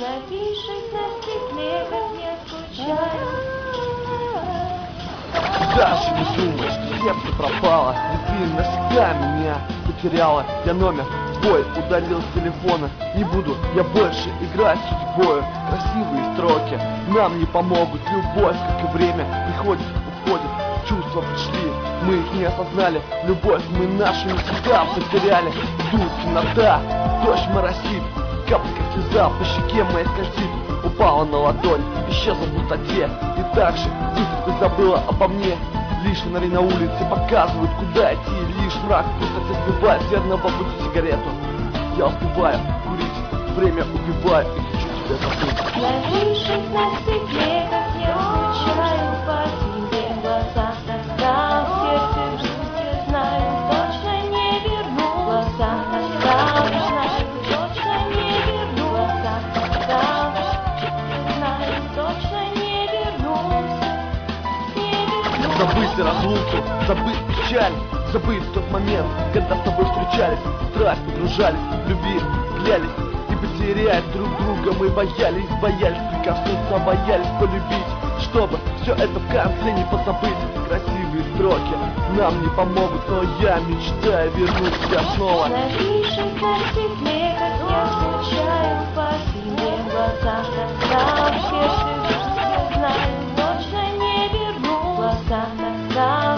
Напишет на стекле, как я скучаю. Даже не думай, что сердце пропало, ведь ты навсегда меня потеряла. Я номер твой удалил с телефона. Не буду я больше играть с судьбою. Красивые строки нам не помогут. Любовь, как и время, приходит, уходит. Чувства пришли, мы их не осознали. Любовь мы нашу навсегда потеряли. Тут темнота, дождь моросит, капля как слеза по щеке моей скользит. Упала на ладонь, исчезла в пустоте. И так же быстро ты забыла обо мне. Лишь фонари на улице показывают, куда идти. Лишь мрак в пустоте сбивает верного пути сигарету. Я успеваю курить, время убиваю и хочу тебя забыть. Напишет на стекле, как я скучаю по тебе. В глазах тоска, в сердце грусть, я знаю, точно не верну. В глазах тоска, знаю, точно не верну. В глазах тоска, знаю, точно не вернусь. Забыть разлуку, забыть печаль, забыть тот момент, когда с тобой встречались, в страсть погружались, в любви клялись и потерять друг друга. Мы боялись прикоснуться, боялись полюбить, чтобы все это в конце не позабыть. Красивые строки нам не помогут, но я мечтаю вернуть тебя снова. Напишет на стекле, как я скучаю по тебе. В глазах тоска, в сердце грусть, я знаю, точно не верну. В глазах тоска,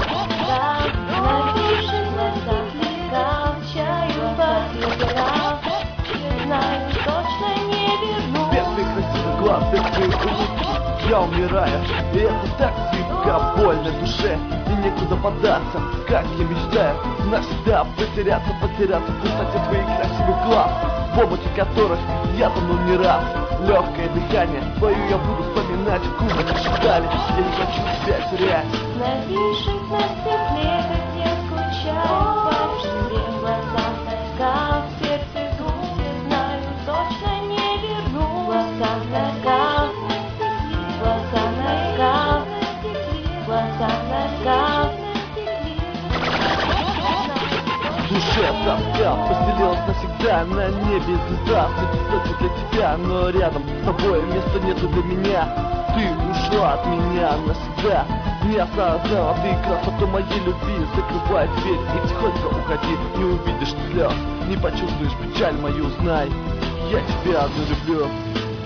напишет на стекле, скучаю по тебе. Я знаю, точно не верну. Без твоих красивых глаз, без твоих улыбки я умираю, и это так зыбко, больно душе, и некуда податься, как я мечтаю навсегда потеряться в пустоте твоих красивых глаз, в омуте которых я тону не раз. Легкое дыхание твое я буду вспоминать, губы шептали, я не хочу тебя терять. Напишет на стекле, как я скучаю по тебе. В глазах тоска, в сердце грусть, я знаю, точно не верну. В глазах тоска, в глазах тоска, в глазах тоска. В душе тоска поселилась навсегда, на небе звезда светит только для тебя, но рядом с тобой места нету для меня. Ты ушла от меня навсегда, не осознала ты красоту моей любви. Закрывай дверь и тихонько уходи, не увидишь слез, не почувствуешь печаль мою, знай, я тебя люблю.